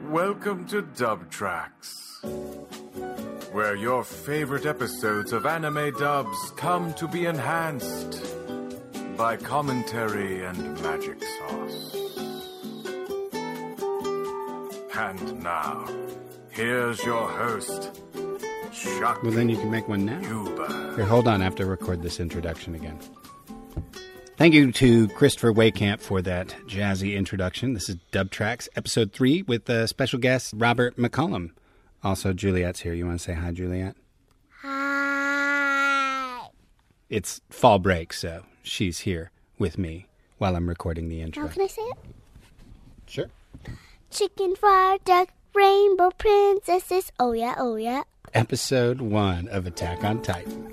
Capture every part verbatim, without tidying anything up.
Welcome to Dub Tracks, where your favorite episodes of anime dubs come to be enhanced by commentary and magic sauce. And now, here's your host, Chuck. Well, then you can make one now. Huber. Here, hold on. I have to record this introduction again. Thank you to Christopher Waycamp for that jazzy introduction. This is Dub Tracks, episode three, with uh, special guest Robert McCollum. Also, Juliet's here. You want to say hi, Juliet? Hi. It's fall break, so she's here with me while I'm recording the intro. Now can I say it? Sure. Chicken, fried duck, rainbow princesses. Oh yeah, oh yeah. Episode one of Attack on Titan.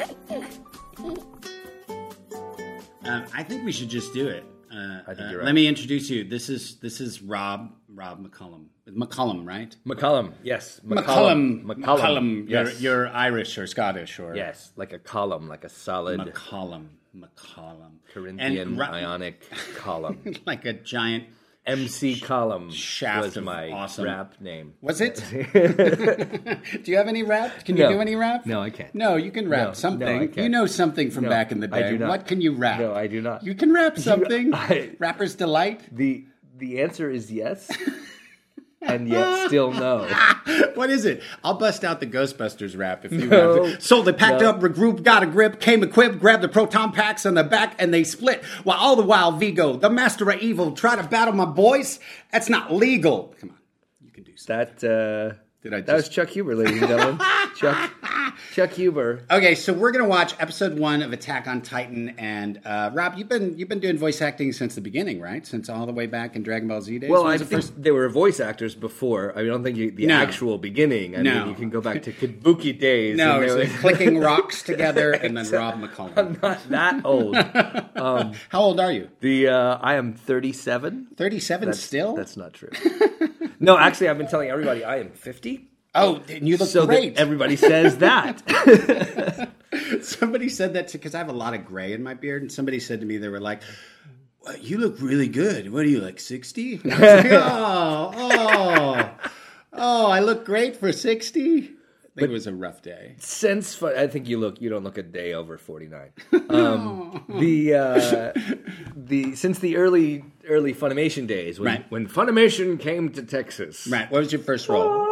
Um, I think we should just do it. Uh, I think uh, you're right. Let me introduce you. This is this is Rob Rob McCollum. McCollum, right? McCollum, yes. McCollum. McCollum. McCollum. Yes. You're, you're Irish or Scottish or Yes, like a column, like a solid McCollum. McCollum. Corinthian And Ro- ionic column. like a giant. M C Column shaft was of my awesome- rap name. Was it? Do you have any rap? Can you No. do any rap? No, I can't. No, you can rap No, something. no, I can't. You know something from No, back in the I day. do not. What can you rap? No, I do not. You can rap something. I- Rapper's delight. The the answer is yes, and yet still no. What is it? I'll bust out the Ghostbusters rap if you No. want. So they packed No. up, regrouped, got a grip, came equipped, grabbed the proton packs on the back, and they split. While all the while, Vigo, the master of evil, try to battle my boys. That's not legal. Come on, you can do something. That uh, Did I that was just- Chuck Huber, ladies and gentlemen. Chuck Chuck Huber. Okay, so we're gonna watch episode one of Attack on Titan, and uh, Rob, you've been you've been doing voice acting since the beginning, right? Since all the way back in Dragon Ball Z days. Well, When I was the think first- they were voice actors before. I don't think you, the No. actual beginning. I No. mean, you can go back to Kabuki days. No, and it they was were- like clicking rocks together, and then Rob McCollum. I'm not that old. Um, How old are you? the uh, I am thirty-seven. Thirty-seven That's, still? That's not true. No, actually, I've been telling everybody I am fifty. Oh, and you look so great. that everybody says that. Somebody said that because I have a lot of gray in my beard, and somebody said to me, they were like, well, "You look really good. What are you, like sixty?" Like, oh, oh, oh! I look great for sixty. I think it was a rough day. Since fu- I think you look, you don't look a day over forty-nine. Um, the uh, the since the early early Funimation days, when, Right. when Funimation came to Texas, Right. What was your first role?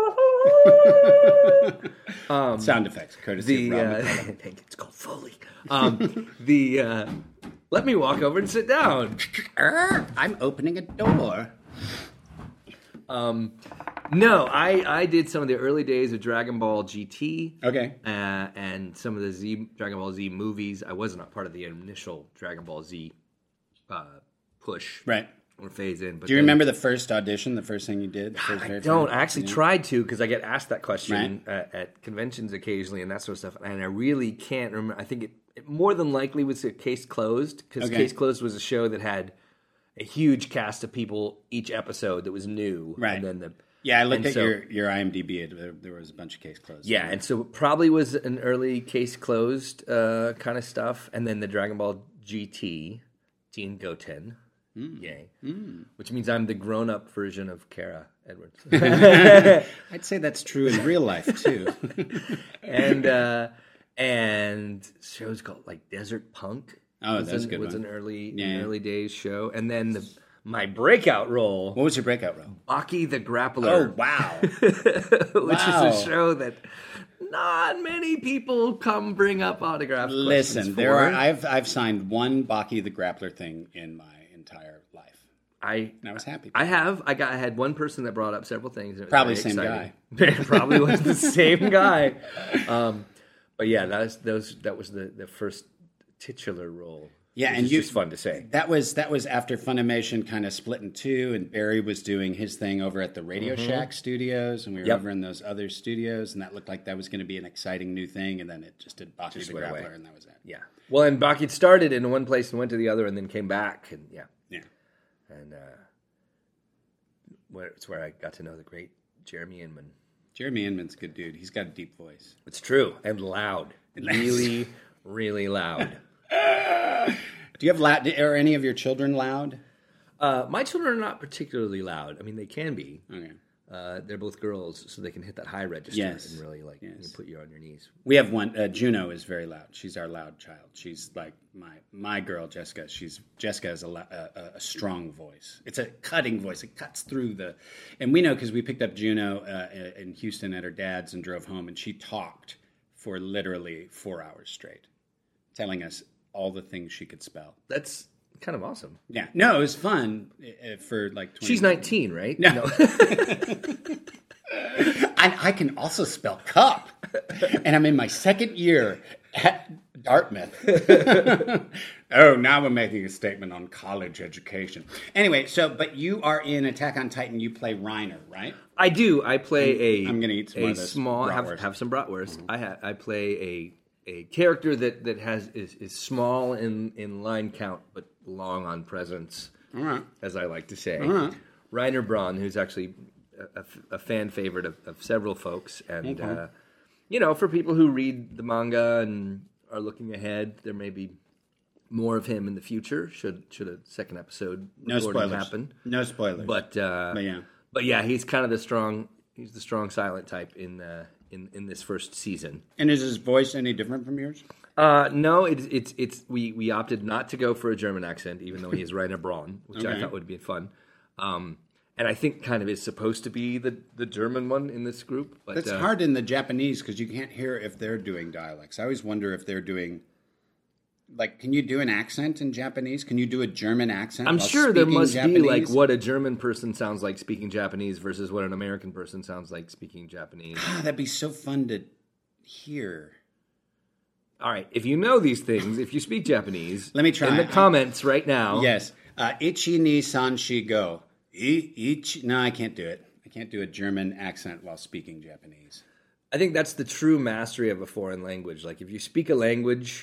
um, Sound effects, courtesy The of Rob uh, McCollum. thank you, it's called Foley. Um, the uh, let me walk over and sit down. Er, I'm opening a door. Um, no, I, I did some of the early days of Dragon Ball G T. Okay. Uh, and some of the Z Dragon Ball Z movies. I was not part of the initial Dragon Ball Z uh, push Right. or phase in. But Do you then- remember the first audition, the first thing you did? The first I very don't. time? I actually Yeah. tried to because I get asked that question at, at conventions occasionally and that sort of stuff. And I really can't remember. I think it, it more than likely was a Case Closed because Okay. Case Closed was a show that had a huge cast of people each episode that was new. Right. And then the Yeah, I looked and at so- your, your IMDb. It, there, there was a bunch of case closed. Yeah, and so it probably was an early Case Closed uh, kind of stuff, and then the Dragon Ball G T, Gene Goten, yay, which means I'm the grown-up version of Kara Edwards, I'd say that's true in real life too. and uh, and shows called like Desert Punk. Oh, was that's a an, good was one. an early Yeah, an yeah. early days show, and then the, my breakout role, What was your breakout role? Baki the Oh Grappler. wow! which Wow. is a show that not many people come bring up autograph Listen, questions there for. are. I've I've signed one Baki the Grappler thing in my entire life, I and I was happy. I have I got I had one person that brought up several things. And it was Probably very same exciting. Probably was the same guy. Um, but yeah, that was those that was the, the first titular role. Yeah, which and is you- just fun to say. That was that was after Funimation kind of split in two, and Barry was doing his thing over at the Radio Shack studios, and we were Yep. over in those other studios, and that looked like that was going to be an exciting new thing, and then it just did Baki Just the went Grappler, away. and that was it. Yeah. Well, and Baki started in one place and went to the other, and then came back, and yeah, Yeah. and uh, where it's where I got to know the great Jeremy Inman. Jeremy Inman's a good dude. He's got a deep voice. It's true and loud, really, really loud. Do you have loud? Are any of your children loud? Uh, my children are not particularly loud. I mean, they can be. Okay. Uh, they're both girls, so they can hit that high register Yes. and really like Yes. you know, put you on your knees. We have one. Uh, Juno is very loud. She's our loud child. She's like my my girl, Jessica. She's Jessica has a, lo- a, a strong voice. It's a cutting voice. It cuts through the. And we know because we picked up Juno uh, in Houston at her dad's and drove home, and she talked for literally four hours straight, telling us all the things she could spell. That's kind of awesome. Yeah. No, it was fun uh, for like. twenty She's nineteen, right? No. I, I can also spell cup, and I'm in my second year at Dartmouth. Oh, now we're making a statement on college education. Anyway, so but you are in Attack on Titan. You play Reiner, right? I do. I play a. I'm gonna eat some a more of this small. Have, bratwurst. have some bratwurst. I ha, I play a a character that that has is, is small in in line count but long on presence, All right. as I like to say. right. Reiner Braun, who's actually a, a, a fan favorite of, of several folks, and Okay. uh, you know, for people who read the manga and are looking ahead, there may be more of him in the future. Should should a second episode No recording spoilers. happen? No spoilers. But uh, But yeah. but yeah, he's kind of the strong. He's the strong silent type in uh, in in this first season. And is his voice any different from yours? Uh, no, it's it's it's we, we opted not to go for a German accent, even though he is Reiner Braun, which I Okay. thought would be fun. Um, and I think kind of is supposed to be the, the German one in this group. But It's uh, hard in the Japanese because you can't hear if they're doing dialects. I always wonder if they're doing. Like, can you do an accent in Japanese? Can you do a German accent? I'm while sure there speaking must Japanese? be like what a German person sounds like speaking Japanese versus what an American person sounds like speaking Japanese. Ah, that'd be so fun to hear. All right, if you know these things, if you speak Japanese, Let me try. in the comments right now. Yes. Uh, ichi ni san shi go. I, ichi, no, I can't do it. I can't do a German accent while speaking Japanese. I think that's the true mastery of a foreign language. Like if you speak a language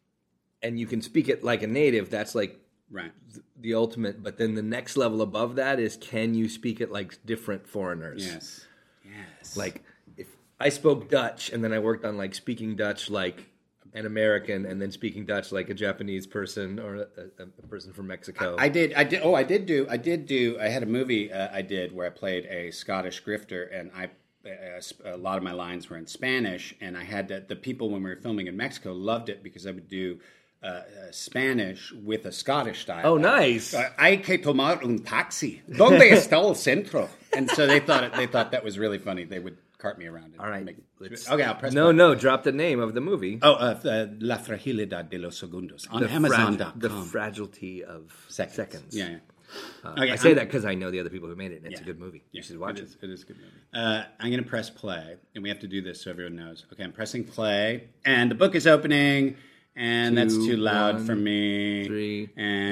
and you can speak it like a native, that's like Right. the ultimate. But then the next level above that is, can you speak it like different foreigners? Yes. Yes. Like if I spoke Dutch and then I worked on like speaking Dutch like an American and then speaking Dutch like a Japanese person or a, a, a person from Mexico. I did. I did. Oh, I did do. I did do. I had a movie uh, I did where I played a Scottish grifter, and I uh, a lot of my lines were in Spanish, and I had to, the people when we were filming in Mexico loved it because I would do uh, uh, Spanish with a Scottish style. Oh, nice. Uh, Hay que tomar un taxi. ¿Dónde está el centro? And so they thought it, they thought that was really funny. They would cart me around. And All right. Make, let's- okay, I'll press. No, play. no, drop the name of the movie. Oh, uh, uh, La Fragilidad de los Segundos on the Amazon frag- dot com. The fragility of seconds. seconds. Yeah. yeah. Uh, Okay, I say I'm- that because I know the other people who made it, and it's Yeah. a good movie. Yeah, You should watch it it. is, it is a good movie. Uh, I'm going to press play, and we have to do this so everyone knows. Okay, I'm pressing play, and the book is opening, and that's Two, too loud one, for me. three,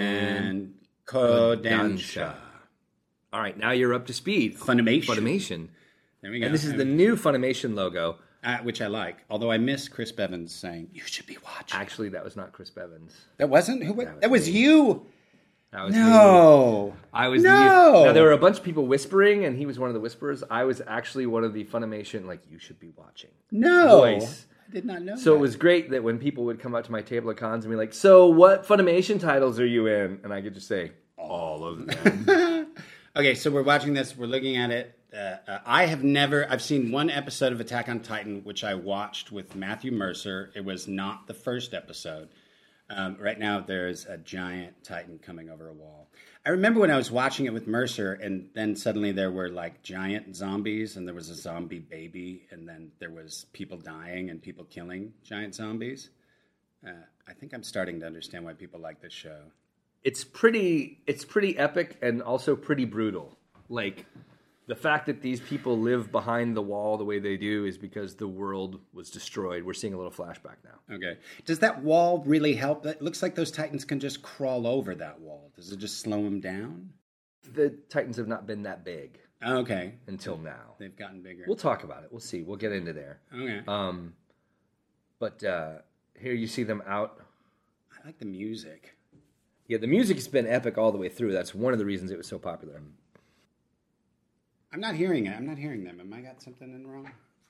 and Kodansha. All right, now you're up to speed. Funimation. Funimation. There we go. And this is the new Funimation logo. uh, which I like. Although I miss Chris Bevins saying you should be watching. Actually, that was not Chris Bevins. That wasn't who? wa- was That was me. you. That was me. No. I was No. the, now there were a bunch of people whispering, and he was one of the whisperers. I was actually one of the Funimation, like, you should be watching. No. Voice. I did not know. So that. it was great that when people would come up to my table at cons and be like, "So what Funimation titles are you in?" And I could just say, "All of them." Okay, so we're watching this. We're looking at it. Uh, uh, I have never. I've seen one episode of Attack on Titan, which I watched with Matthew Mercer. It was not the first episode. Um, right now, there's a giant Titan coming over a wall. I remember when I was watching it with Mercer, and then suddenly there were like giant zombies, and there was a zombie baby, and then there was people dying and people killing giant zombies. Uh, I think I'm starting to understand why people like this show. it's pretty it's pretty epic and also pretty brutal. Like the fact that these people live behind the wall the way they do is because the world was destroyed. We're seeing a little flashback now. Okay. Does that wall really help? It looks like those Titans can just crawl over that wall. Does it just slow them down? The Titans have not been that big Okay. until now. They've gotten bigger. We'll talk about it. We'll see. We'll get into there. Okay. Um, but uh, here you see them out. I like the music. Yeah, the music has been epic all the way through. That's one of the reasons it was so popular. I'm not hearing it. I'm not hearing them. Am I got something in wrong?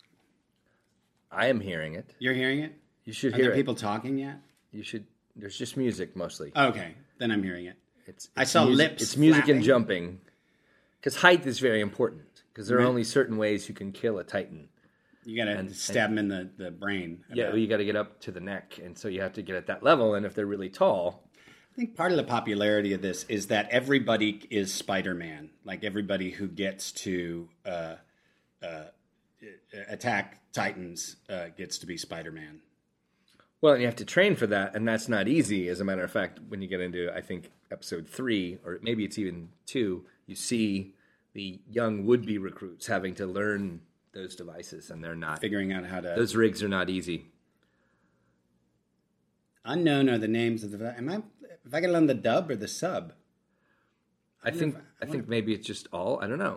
I am hearing it. You're hearing it? You should Are hear there it. people talking yet? You should. There's just music mostly. Okay. Then I'm hearing it. It's, I it's saw music, lips It's music flapping. and jumping, because height is very important. because there are Right. only certain ways you can kill a Titan. You gotta stab them in the, the brain. Yeah, well, you got to get up to the neck, and so you have to get at that level. And if they're really tall, I think part of the popularity of this is that everybody is Spider-Man. Like everybody who gets to uh, uh, attack Titans uh, gets to be Spider-Man. well, and you have to train for that, and that's not easy. As a matter of fact, when you get into, I think, episode three, or maybe it's even two, you see the young would-be recruits having to learn those devices, and they're not. Figuring out how to... Those rigs are not easy. Unknown are the names of the... Am I... If I get it on the dub or the sub? I think I think maybe it's just all. I don't know.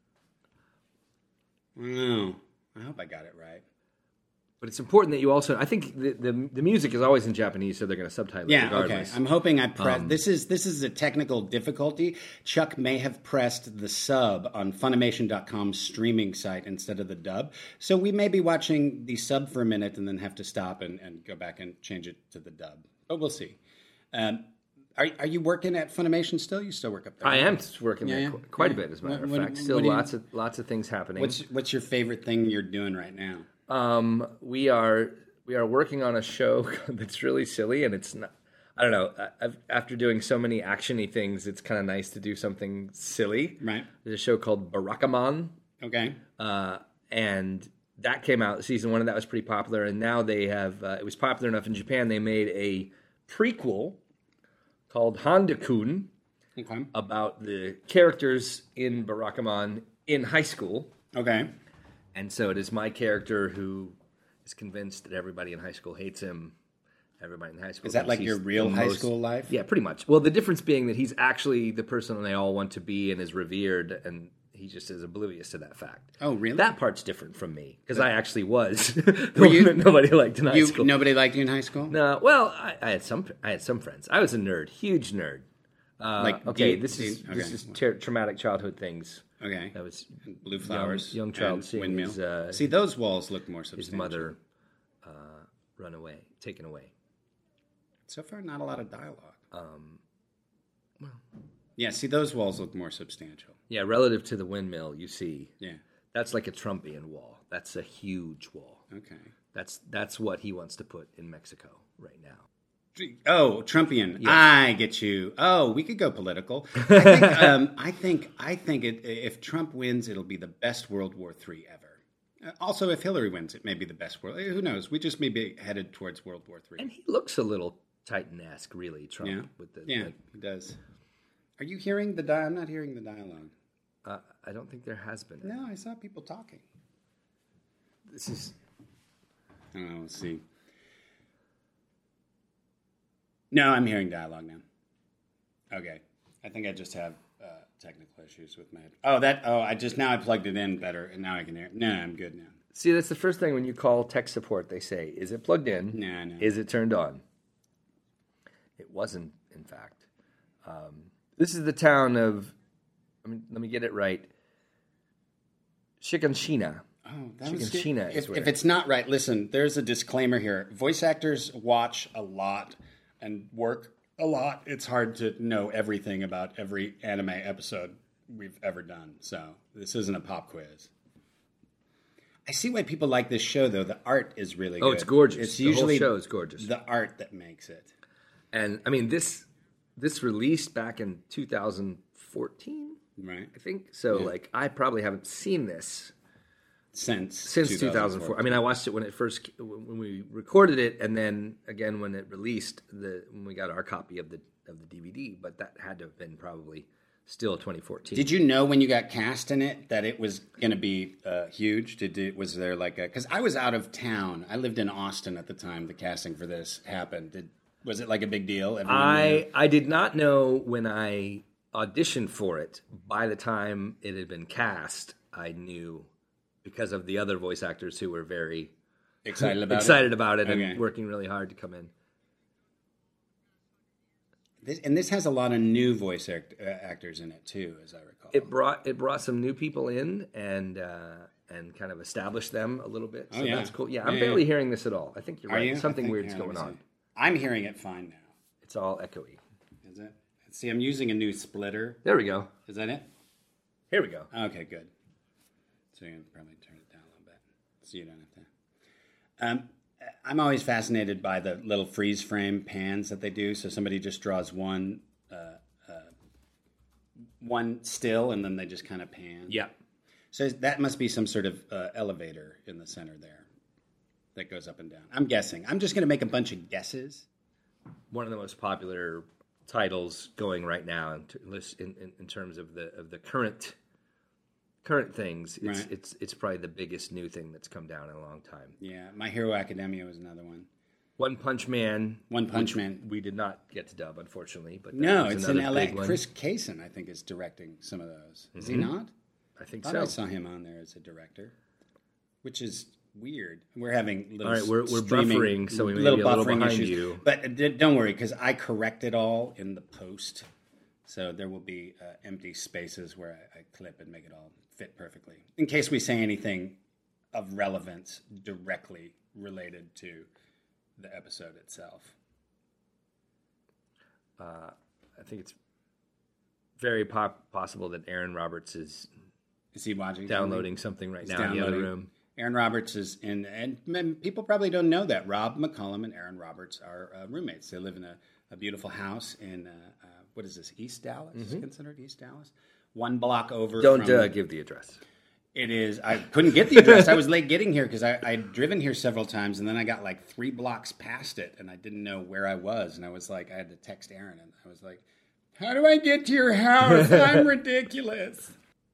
I don't know. I hope I got it right. But it's important that you also. I think the the, the music is always in Japanese, so they're going to subtitle it Yeah, regardless. okay. I'm hoping I press. Um, this is this is a technical difficulty. Chuck may have pressed the sub on Funimation dot com's streaming site instead of the dub. So we may be watching the sub for a minute and then have to stop and, and go back and change it to the dub. But we'll see. Um, are are you working at Funimation still? You still work up there? I am working Yeah, there yeah. qu- quite Yeah. a bit, as a matter What- of what- fact. Still what do you- lots of lots of things happening. What's what's your favorite thing you're doing right now? Um, we are we are working on a show that's really silly, and it's not. I don't know. I- I've, after doing so many actiony things, it's kind of nice to do something silly. Right. There's a show called Barakamon, Okay. uh, and that came out season one, and that was pretty popular. And now they have uh, it was popular enough in Japan. They made a prequel called Honda-kun Okay. about the characters in Barakamon in high school. Okay. And so it is my character who is convinced that everybody in high school hates him. Everybody in high school. Is that thinks like he's your real the high most- school life? Yeah, pretty much. Well, the difference being that he's actually the person they all want to be and is revered, and he just is oblivious to that fact. Oh, really? That part's different from me because I actually was the Were one you- that nobody liked in high You school. nobody liked you in high school? No, well, I, I had some. I had some friends. I was a nerd, huge nerd. Uh, Like okay, deep- this is deep- this okay. is ter- traumatic childhood things. Okay. That was Blue flowers. young child and seeing windmill. his, uh, See, those walls look more his substantial. mother uh, run away, taken away. So far, not a lot of dialogue. Um, Yeah, see, those walls look more substantial. yeah, relative to the windmill, you see, Yeah. that's like a Trumpian wall. That's a huge wall. Okay. That's that's what he wants to put in Mexico right now. Oh, Trumpian. I get you. Oh, we could go political. I think. um, I think. I think it, if Trump wins, it'll be the best World War Three ever. Uh, also, if Hillary wins, it may be the best world. Who knows? We just may be headed towards World War Three. And he looks a little Titan-esque, really, Trump. Yeah. With the, Yeah, the- he does. Are you hearing the di- I'm not hearing the dialogue. uh, I don't think there has been. No, I saw people talking. This is I don't know. Let's see. No, I'm hearing dialogue now. Okay. I think I just have uh, technical issues with my head. Oh, that. Oh, I just now I plugged it in better, and now I can hear it. No, I'm good now. see. That's the first thing when you call tech support. They say, "Is it plugged in? No, no. Is it turned on?" It wasn't, in fact. Um, this is the town of. I mean, let me get it right. Shiganshina. Oh, that was Shiganshina good. is If, where- if it's not right, listen. There's a disclaimer here. Voice actors watch a lot and work a lot. It's hard to know everything about every anime episode we've ever done. So this isn't a pop quiz. I see why people like this show, though. The art is really good. Oh, it's gorgeous. It's The whole usually show is gorgeous. the art that makes it. And I mean, this this released back in two thousand fourteen, Right. I think. So, like, I probably haven't seen this Since since two thousand four. I mean, I watched it when it first when we recorded it, and then again when it released the when we got our copy of the of the D V D. But that had to have been probably still twenty fourteen. Did you know when you got cast in it that it was going to be uh, huge? Did it, was there like a? Because I was out of town. I lived in Austin at the time the casting for this happened. Did was it like a big deal? Everyone knew? I I did not know when I auditioned for it. By the time it had been cast, I knew because of the other voice actors who were very excited about excited it. about it Okay. and working really hard to come in. This, and this has a lot of new voice act, uh, actors in it too, as I recall. It brought it brought some new people in and uh, and kind of established them a little bit. So Oh, yeah. that's cool. Yeah, I'm Yeah, barely yeah. hearing this at all. I think you're Are right. you? Something I think- weird's yeah, let going me on. see. I'm hearing it fine now. It's all echoey. Is it? See, I'm using a new splitter. There we go. Is that it? Here we go. Okay, good. So you can probably turn it down a little bit so you don't have to. Um, I'm always fascinated by the little freeze frame pans that they do. So somebody just draws one, uh, uh, one still, and then they just kind of pan. Yeah. So that must be some sort of uh, elevator in the center there that goes up and down. I'm guessing. I'm just going to make a bunch of guesses. One of the most popular titles going right now in, in, in, in terms of the of the current current things. It's, Right. it's it's probably the biggest new thing that's come down in a long time. Yeah, My Hero Academia was another one. One Punch Man. One Punch which Man. We did not get to dub, unfortunately. But that No, was it's in another L A. big one. Chris Kaysen, I think, is directing some of those. Is he Mhm. not? I think I thought so. I saw him on there as a director, which is weird. We're having little All right, we're- we're streaming- buffering, so we may little be a little buffering behind issues. you. But d- don't worry, because I correct it all in the post, so there will be uh, empty spaces where I, I clip and make it all fit perfectly. In case we say anything of relevance directly related to the episode itself. Uh, I think it's very pop- possible that Aaron Roberts is Is he watching? downloading something right He's now in the other downloading. room. Aaron Roberts is in, and men- people probably don't know that Rob McCullum and Aaron Roberts are uh, roommates. They live in a, a beautiful house in uh, uh, what is this? East Dallas? Is it considered East Dallas? One block over. Don't from, uh, give the address. It is. I couldn't get the address. I was late getting here because I I'd driven here several times, and then I got like three blocks past it, and I didn't know where I was, and I was like, I had to text Aaron, and I was like, "How do I get to your house? I'm ridiculous."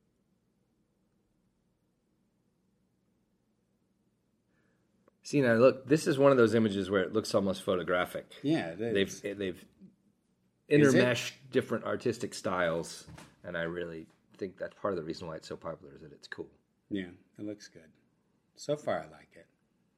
See now, look, this is one of those images where it looks almost photographic. Yeah, it is. They've they've Is it? intermeshed different artistic styles, and I really think that's part of the reason why it's so popular is that it's cool. Yeah, it looks good. So far, I like it.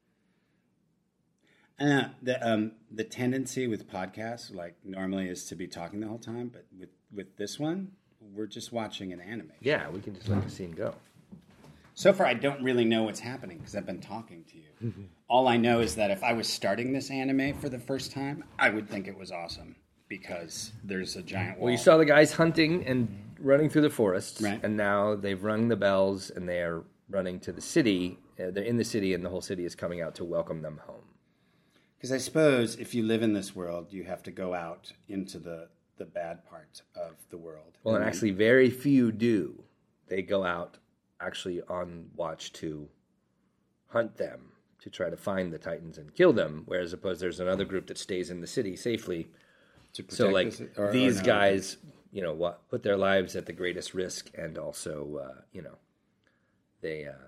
And uh, the um, the tendency with podcasts, like normally, is to be talking the whole time, but with with this one, we're just watching an anime. Yeah, we can just let the scene go. So far, I don't really know what's happening because I've been talking to you. All I know is that if I was starting this anime for the first time, I would think it was awesome because there's a giant wall. Well, you saw the guys hunting and running through the forests, Right. and now they've rung the bells and they are running to the city. Uh, they're in the city, and the whole city is coming out to welcome them home. Because I suppose if you live in this world, you have to go out into the, the bad part of the world. Well, and then- actually, very few do. They go out actually on watch to hunt them, to try to find the Titans and kill them, whereas opposed there's another group that stays in the city safely. to protect So, like, this- or- or these no? guys, you know, what put their lives at the greatest risk, and also, uh, you know, they uh,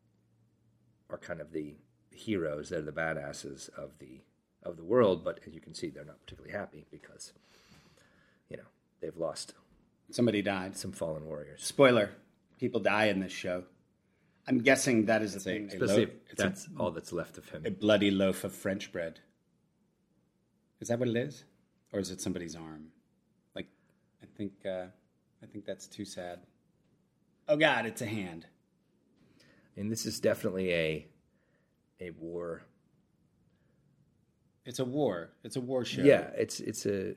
are kind of the heroes. They're the badasses of the of the world, but as you can see, they're not particularly happy because, you know, they've lost Somebody died. some fallen warriors. Spoiler: people die in this show. I'm guessing that is a thing. A Especially lo- if it's a, that's all that's left of him. a bloody loaf of French bread. Is that what it is, or is it somebody's arm? Like, I think, uh, I think that's too sad. Oh God, it's a hand. And this is definitely a a war. It's a war. It's a war show. Yeah, it's it's a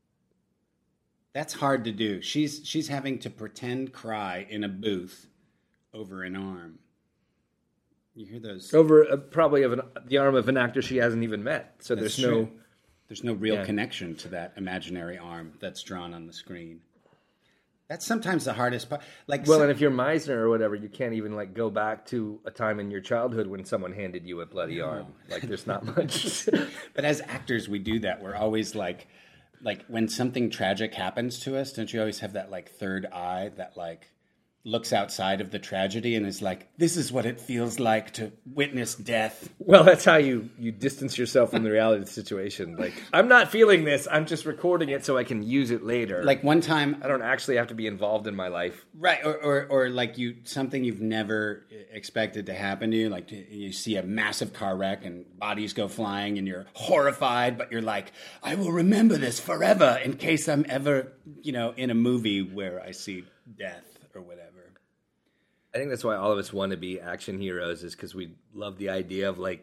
That's hard to do. She's she's having to pretend cry in a booth over an arm. You hear those? over a, probably of an, the arm of an actor she hasn't even met. So That's there's no. true. There's no real Yeah. connection to that imaginary arm that's drawn on the screen. That's sometimes the hardest part. Like, Well, so- and if you're Meisner or whatever, you can't even like go back to a time in your childhood when someone handed you a bloody arm. Like there's not much. but as actors, we do that. We're always like, like when something tragic happens to us, don't you always have that like third eye that like looks outside of the tragedy and is like, this is what it feels like to witness death. Well, that's how you you distance yourself from the reality of the situation. Like I'm not feeling this. I'm just recording it so I can use it later. Like one time, I don't actually have to be involved in my life. right, or, or or like you something you've never expected to happen to you, like you see a massive car wreck and bodies go flying and you're horrified, but you're like, I will remember this forever in case I'm ever, you know, in a movie where I see death or whatever. I think that's why all of us want to be action heroes is because we love the idea of like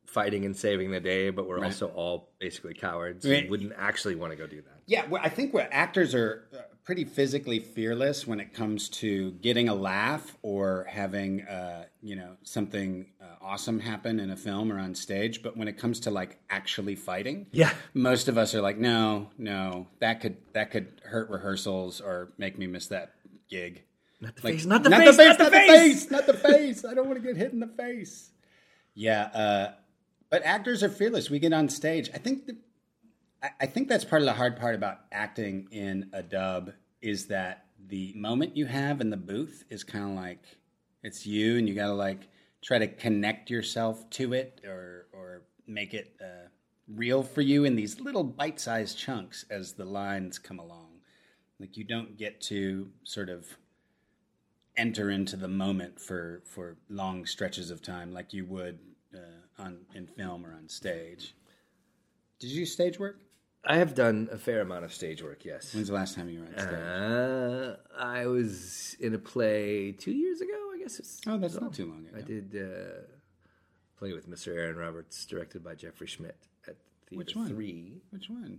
fighting and saving the day, but we're Right. also all basically cowards Right. and wouldn't actually want to go do that. Yeah, well, I think what actors are uh, pretty physically fearless when it comes to getting a laugh or having, uh, you know, something uh, awesome happen in a film or on stage. But when it comes to like actually fighting, Yeah. most of us are like, no, no, that could that could hurt rehearsals or make me miss that gig. Not the Like, face, not the not face, the face, not the not the face. face, not the face. I don't want to get hit in the face. Yeah, uh, but actors are fearless. We get on stage. I think the, I, I think that's part of the hard part about acting in a dub is that the moment you have in the booth is kind of like it's you, and you got to like try to connect yourself to it or or make it uh, real for you in these little bite-sized chunks as the lines come along. Like you don't get to sort of enter into the moment for for long stretches of time like you would uh, on in film or on stage. Did you do stage work? I have done a fair amount of stage work, yes. When's the last time you were on stage? Uh, I was in a play two years ago, I guess. It's, oh, that's not too long ago. I did uh, play with Mister Aaron Roberts, directed by Jeffrey Schmidt at Theater Which one? three. Which one?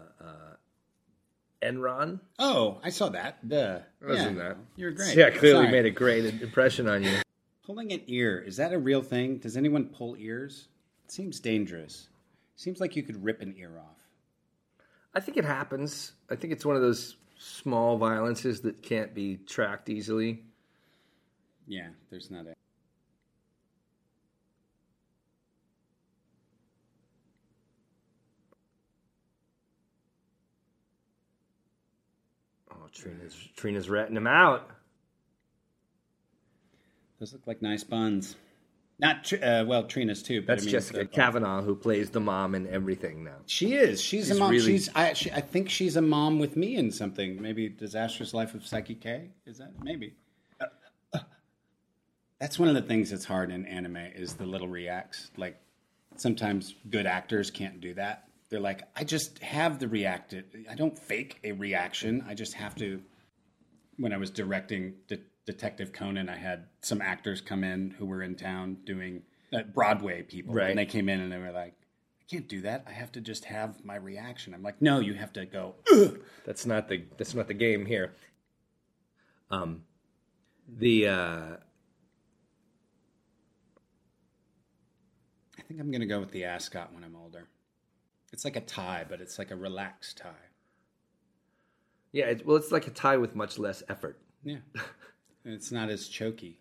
Enron. Oh, I saw that. Duh. Wasn't yeah. that? You're great. Yeah, clearly Sorry. made a great impression on you. Pulling an ear, is that a real thing? Does anyone pull ears? It seems dangerous. Seems like you could rip an ear off. I think it happens. I think it's one of those small violences that can't be tracked easily. Yeah, there's not a... Oh, Trina's, Trina's ratting him out. Those look like nice buns. Not, Tr- uh, well, Trina's too. But That's I mean, Jessica the- Kavanaugh, who plays the mom in everything now. She is. She's, She's a mom. really- She's. I. She, I think she's a mom with me in something. Maybe Disastrous Life of Psyche K. Is that maybe? Uh, uh. That's one of the things that's hard in anime is the little reacts. Like sometimes good actors can't do that. They're like, I just have the react. I don't fake a reaction. I just have to. When I was directing De- Detective Conan, I had some actors come in who were in town doing uh, Broadway people, Right. and they came in and they were like, "I can't do that. I have to just have my reaction." I'm like, "No, you have to go." Ugh. That's not the that's not the game here. Um, the uh, I think I'm gonna go with the ascot when I'm older. It's like a tie, but it's like a relaxed tie. yeah, it, well, it's like a tie with much less effort. Yeah, and it's not as choky.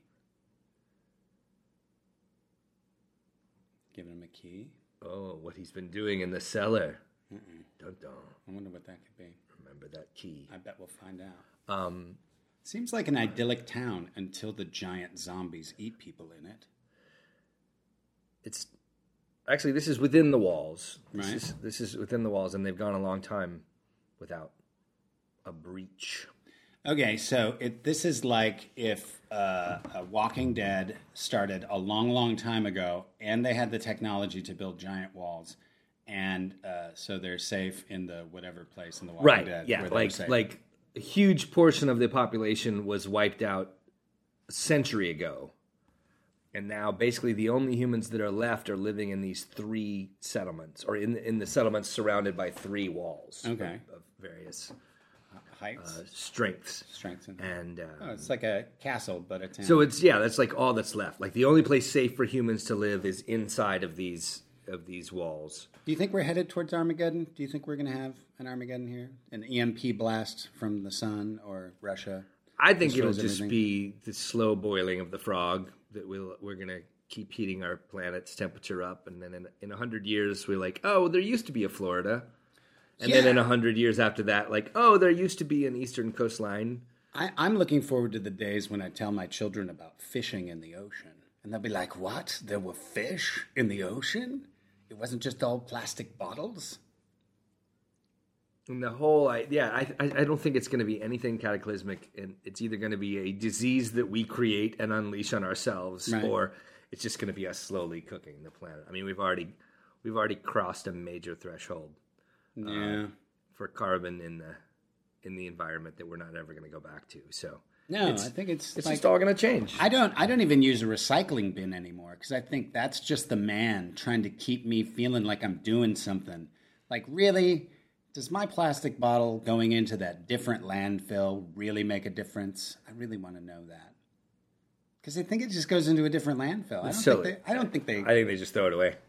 Giving him a key. Oh, what he's been doing in the cellar. Dun dun. I wonder what that could be. Remember that key. I bet we'll find out. Um, Seems like an idyllic town until the giant zombies eat people in it. it's actually this is within the walls. This Right. is this is within the walls, and they've gone a long time without a breach. Okay, so it, this is like if uh, a Walking Dead started a long, long time ago, and they had the technology to build giant walls, and uh, so they're safe in the whatever place in the Walking Right. Dead. Yeah. where they're Like safe. like a huge portion of the population was wiped out a century ago. And now basically the only humans that are left are living in these three settlements, or in in the settlements surrounded by three walls. Okay. Of, of various heights, uh, strengths. strengths, and, And uh, oh, it's like a castle, but a town. so it's yeah, that's like all that's left. Like the only place safe for humans to live is inside of these of these walls. do you think we're headed towards Armageddon? Do you think we're going to have an Armageddon here, an E M P blast from the sun or Russia? I think it'll Destroys just everything. be the slow boiling of the frog that we'll we're gonna keep heating our planet's temperature up, and then in in a hundred years we're like, oh, there used to be a Florida, and then Yeah. in a hundred years after that, like, oh, there used to be an eastern coastline. I, I'm looking forward to the days when I tell my children about fishing in the ocean. And they'll be like, what? There were fish in the ocean? It wasn't just all plastic bottles? And the whole, I, yeah, I, I I don't think it's going to be anything cataclysmic, and it's either going to be a disease that we create and unleash on ourselves, Right. or it's just going to be us slowly cooking the planet. I mean, we've already we've already crossed a major threshold Yeah. for carbon in the in the environment that we're not ever going to go back to. So No, it's, I think it's it's like, just all going to change. I don't. I don't even use a recycling bin anymore because I think that's just the man trying to keep me feeling like I'm doing something. Like, really, does my plastic bottle going into that different landfill really make a difference? I really want to know that because I think it just goes into a different landfill. I don't silly. think they. I don't think they. I think they just throw it away.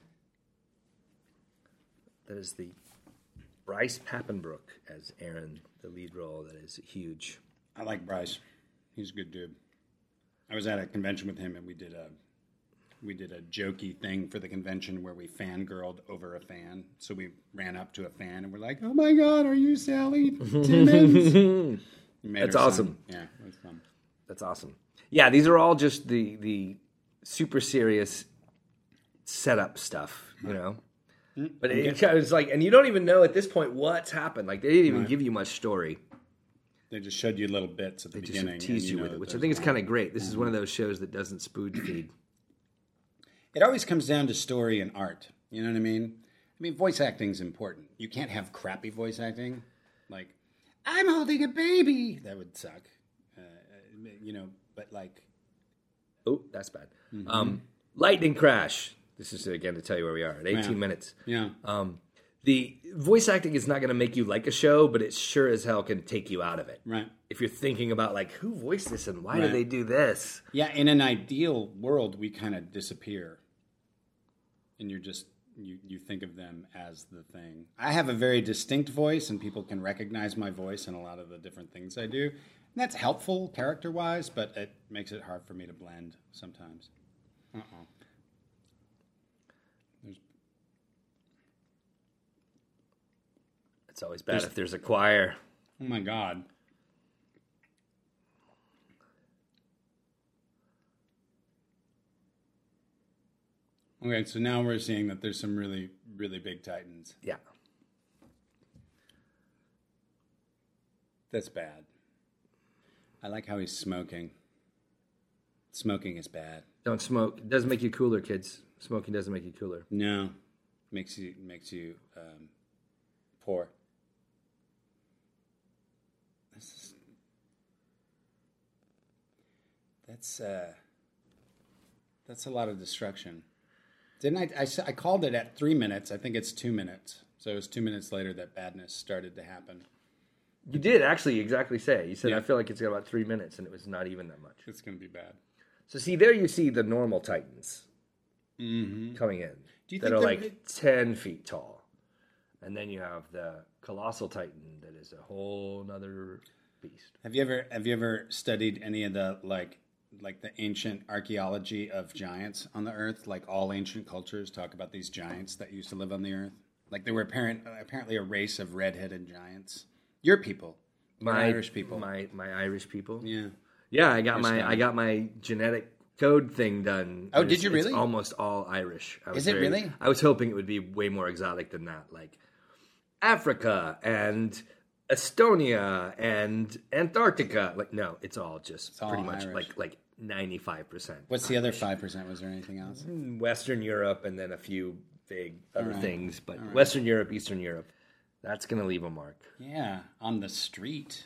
That is the Bryce Papenbrook as Aaron, the lead role. That is huge. I like Bryce. He's a good dude. I was at a convention with him, and we did a we did a jokey thing for the convention where we fangirled over a fan. So we ran up to a fan, and we're like, "Oh my God, are you Sally Timmons?" That's awesome. Yeah, it was fun. That's awesome. Yeah, these are all just the the super serious setup stuff, you know. But it, it's like, and you don't even know at this point what's happened. Like they didn't even Right. give you much story. They just showed you little bits at the They just beginning. teased and you know with it, that which I there's think is more. kind of great. This is one of those shows that doesn't spoon feed. It always comes down to story and art. You know what I mean? I mean, voice acting is important. You can't have crappy voice acting. Like, I'm holding a baby. That would suck. Uh, you know, but like, Oh, that's bad. Um, lightning crash. This is again to tell you where we are at eighteen Yeah. minutes. yeah. Um, the voice acting is not going to make you like a show, but it sure as hell can take you out of it. Right. If you're thinking about like who voiced this and why did Right. they do this? Yeah, in an ideal world, we kind of disappear. And you're just, you, you think of them as the thing. I have a very distinct voice, and people can recognize my voice in a lot of the different things I do. And that's helpful character-wise, but it makes it hard for me to blend sometimes. Uh-oh. There's, It's always bad if there's a choir. oh, my God. Okay, so now we're seeing that there's some really, really big titans. Yeah. That's bad. I like how he's smoking. Smoking is bad. Don't smoke. It doesn't make you cooler, kids. Smoking doesn't make you cooler. No, makes you makes you um, poor. This is, that's uh, that's a lot of destruction. Didn't I, I? s- I called it at three minutes. I think it's two minutes. So it was two minutes later that badness started to happen. You did actually exactly say. You said, Yeah. I feel like it's got about three minutes, and it was not even that much. It's going to be bad. So see, there you see the normal Titans Mm-hmm. coming in Do you that think are they're- like ten feet tall. And then you have the Colossal Titan that is a whole nother beast. Have you ever have you ever studied any of the like like the ancient archaeology of giants on the earth? Like all ancient cultures talk about these giants that used to live on the earth. Like there were apparent apparently a race of red-headed giants. Your people, your My Irish people. My my Irish people. Yeah. Yeah, I got Your my style. I got my genetic code thing done. Oh, It's- did you really? It's almost all Irish. I was Is it very- really? I was hoping it would be way more exotic than that, like Africa and Estonia and Antarctica. Like, no, it's all just all pretty much Irish. like like ninety five percent. What's the other five percent? Was there anything else? Western Europe and then a few big other right. things, but Western Europe, Eastern Europe, that's gonna leave a mark. Yeah, on the street.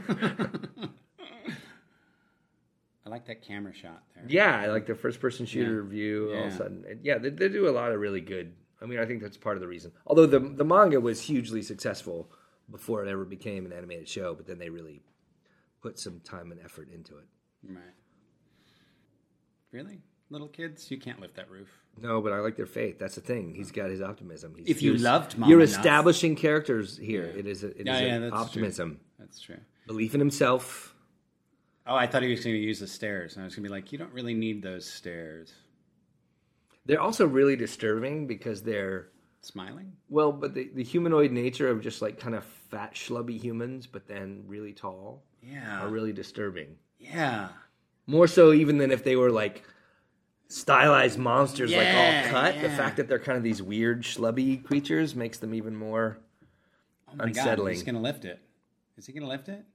I like that camera shot there. Yeah, I like the first person shooter Yeah. view. All of Yeah. a sudden, And yeah, they, they do a lot of really good. I mean, I think that's part of the reason. Although the the manga was hugely successful before it ever became an animated show, but then they really put some time and effort into it. Right. Really? Little kids? You can't lift that roof. No, but I like their faith. That's the thing. He's got his optimism. He's, If you you're- loved Mom you're enough- establishing characters here. It is a, it is Yeah, a yeah, that's true. optimism, That's true. belief in himself. Oh, I thought he was going to use the stairs. And I was going to be like, you don't really need those stairs. They're also really disturbing because they're Smiling? well, but the, the humanoid nature of just like kind of fat, schlubby humans, but then really tall, Yeah. are really disturbing. Yeah. More so even than if they were like stylized monsters, like Yeah, all cut. The yeah. fact that they're kind of these weird, schlubby creatures makes them even more Oh my unsettling. God, he's going to lift it. Is he going to lift it?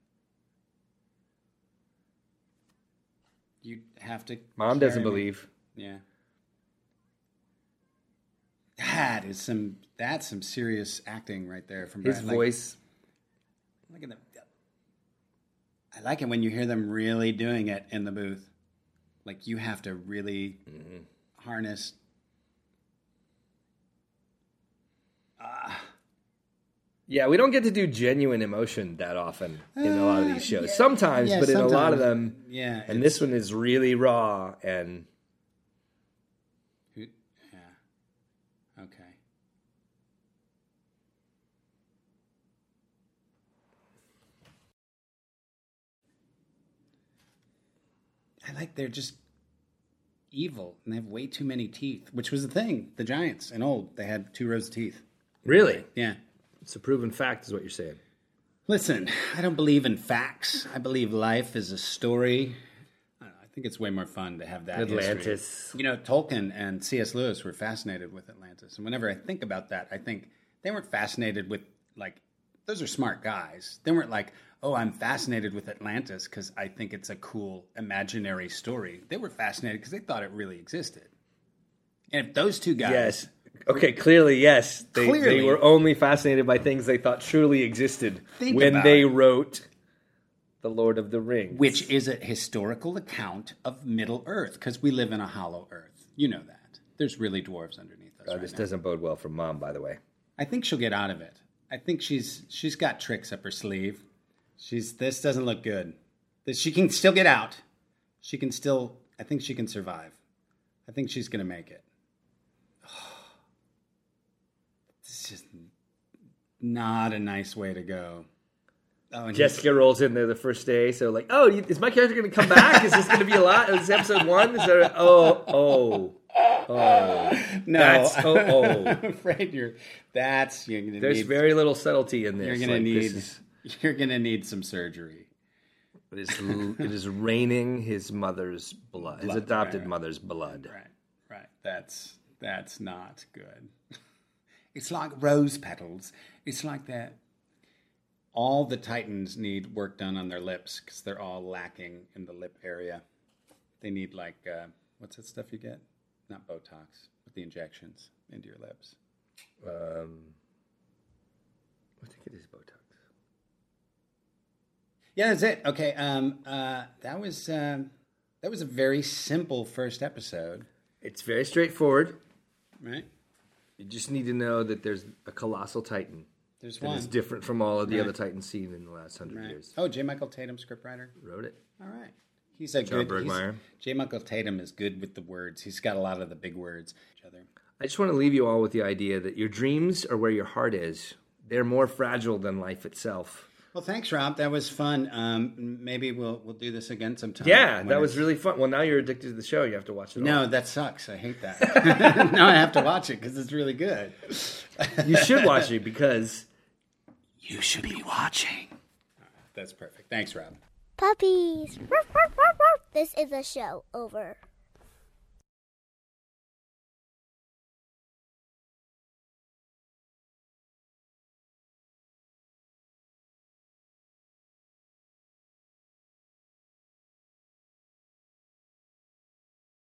You have to. Mom doesn't carry me. believe. Yeah. That is some. That's some serious acting right there from His Brad. Like, voice. Look at the. I like it when you hear them really doing it in the booth. Like you have to really mm-hmm. harness. Ah. Yeah, we don't get to do genuine emotion that often in a lot of these shows. Uh, yeah, sometimes, yeah, but sometimes. in a lot of them, yeah. And this one is really raw and. Yeah. Okay. I like they're just evil and they have way too many teeth, which was the thing. The Giants and old, they had two rows of teeth. Really? Yeah. It's a proven fact, is what you're saying. Listen, I don't believe in facts. I believe life is a story. I, don't know, I think it's way more fun to have that Atlantis. history. You know, Tolkien and C S Lewis were fascinated with Atlantis. And whenever I think about that, I think they weren't fascinated with, like, those are smart guys. They weren't like, oh, I'm fascinated with Atlantis because I think it's a cool imaginary story. They were fascinated because they thought it really existed. And if those two guys... Yes. Okay, clearly, yes. They, Clearly. they were only fascinated by things they thought truly existed Think when about they it. wrote The Lord of the Rings. Which is a historical account of Middle Earth, because we live in a hollow Earth. You know that. There's really dwarves underneath us Oh, right this now. doesn't bode well for Mom, by the way. I think she'll get out of it. I think she's she's got tricks up her sleeve. She's this doesn't look good. This, she can still get out. She can still. I think she can survive. I think she's going to make it. This is just not a nice way to go. Oh, and Jessica rolls in there the first day, so like, oh, is my character going to come back? Is this going to be a lot? Is this episode one? Is there? A, oh, oh, oh. no, That's oh, oh. I'm afraid you're. That's you're going to There's need. very little subtlety in this. You're going to Like, need. this is- You're going to need some surgery. It is, it is raining his mother's blood, his Blood, adopted right. mother's blood. Right, right. That's that's not good. It's like rose petals. It's like that. All the Titans need work done on their lips because they're all lacking in the lip area. They need like uh, what's that stuff you get? Not Botox, but the injections into your lips. Um, I think it is Botox. Yeah, that's it. Okay, um, uh, that was um, that was a very simple first episode, It's very straightforward. right? You just need to know that there's a colossal titan There's that one. is different from all of the Right. other titans seen in the last hundred Right. years. Oh, J. Michael Tatum, scriptwriter. Wrote it. All right. He's a John good. he's- Bergmeyer. J. Michael Tatum is good with the words. He's got a lot of the big words. Each other. I just want to leave you all with the idea that your dreams are where your heart is. They're more fragile than life itself. Well, thanks, Rob. That was fun. Um, maybe we'll we'll do this again sometime. Yeah, When that was it's- really fun. Well, now you're addicted to the show. You have to watch it all. No, that sucks. I hate that. Now I have to watch it because it's really good. You should watch it because You should be watching. That's perfect. Thanks, Rob. Puppies. This is a show over.